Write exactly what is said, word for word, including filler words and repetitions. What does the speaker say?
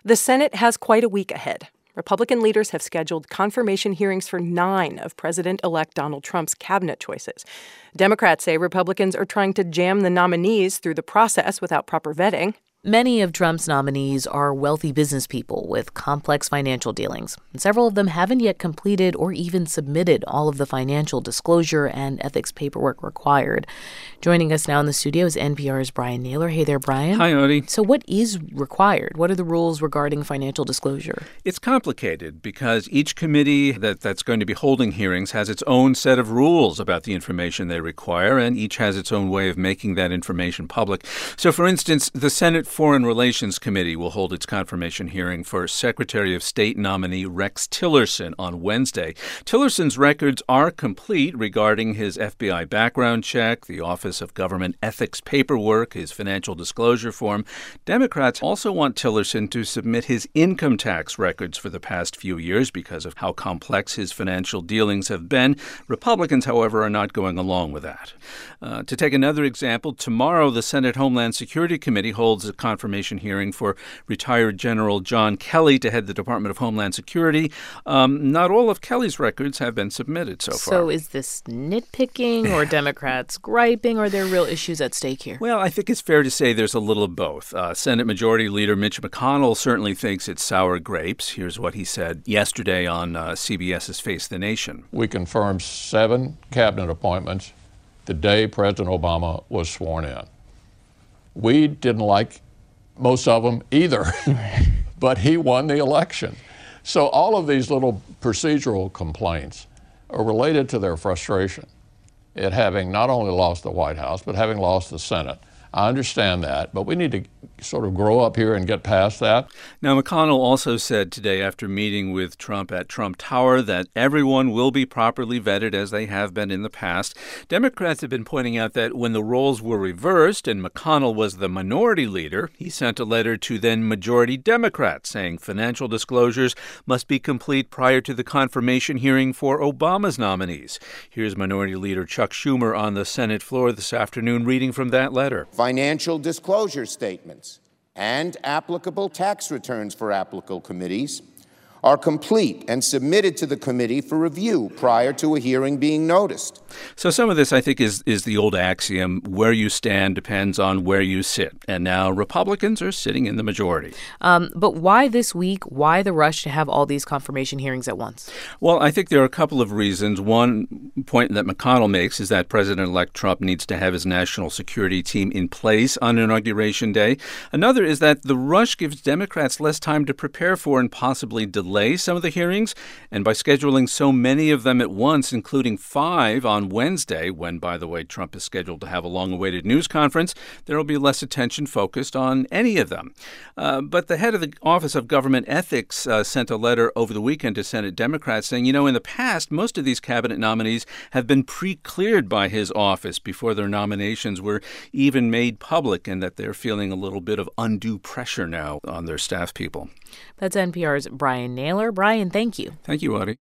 The Senate has quite a week ahead. Republican leaders have scheduled confirmation hearings for nine of President-elect Donald Trump's cabinet choices. Democrats say Republicans are trying to jam the nominees through the process without proper vetting. Many of Trump's nominees are wealthy business people with complex financial dealings. And several of them haven't yet completed or even submitted all of the financial disclosure and ethics paperwork required. Joining us now in the studio is N P R's Brian Naylor. Hey there, Brian. Hi, Audie. So what is required? What are the rules regarding financial disclosure? It's complicated because each committee that, that's going to be holding hearings has its own set of rules about the information they require, and each has its own way of making that information public. So, for instance, the Senate Foreign Relations Committee will hold its confirmation hearing for Secretary of State nominee Rex Tillerson on Wednesday. Tillerson's records are complete regarding his F B I background check, the Office of Government Ethics paperwork, his financial disclosure form. Democrats also want Tillerson to submit his income tax records for the past few years because of how complex his financial dealings have been. Republicans, however, are not going along with that. Uh, to take another example, tomorrow the Senate Homeland Security Committee holds a confirmation hearing for retired General John Kelly to head the Department of Homeland Security. Um, not all of Kelly's records have been submitted so far. So is this nitpicking or Democrats griping, or are there real issues at stake here? Well, I think it's fair to say there's a little of both. Uh, Senate Majority Leader Mitch McConnell certainly thinks it's sour grapes. Here's what he said yesterday on uh, CBS's Face the Nation. We confirmed seven cabinet appointments the day President Obama was sworn in. We didn't like most of them either, but he won the election. So all of these little procedural complaints are related to their frustration at having not only lost the White House, but having lost the Senate. I understand that, but we need to sort of grow up here and get past that. Now, McConnell also said today after meeting with Trump at Trump Tower that everyone will be properly vetted as they have been in the past. Democrats have been pointing out that when the roles were reversed and McConnell was the minority leader, he sent a letter to then majority Democrats saying financial disclosures must be complete prior to the confirmation hearing for Obama's nominees. Here's Minority Leader Chuck Schumer on the Senate floor this afternoon reading from that letter. Financial disclosure statements and applicable tax returns for applicable committees are complete and submitted to the committee for review prior to a hearing being noticed. So some of this, I think, is, is the old axiom, where you stand depends on where you sit. And now Republicans are sitting in the majority. Um, but why this week? Why the rush to have all these confirmation hearings at once? Well, I think there are a couple of reasons. One point that McConnell makes is that President-elect Trump needs to have his national security team in place on Inauguration Day. Another is that the rush gives Democrats less time to prepare for and possibly delay some of the hearings, and by scheduling so many of them at once, including five on Wednesday, when, by the way, Trump is scheduled to have a long-awaited news conference, there will be less attention focused on any of them. Uh, but the head of the Office of Government Ethics uh, sent a letter over the weekend to Senate Democrats saying, you know, in the past, most of these cabinet nominees have been pre-cleared by his office before their nominations were even made public, and that they're feeling a little bit of undue pressure now on their staff people. That's N P R's Brian Naylor. Brian, thank you. Thank you, Audie.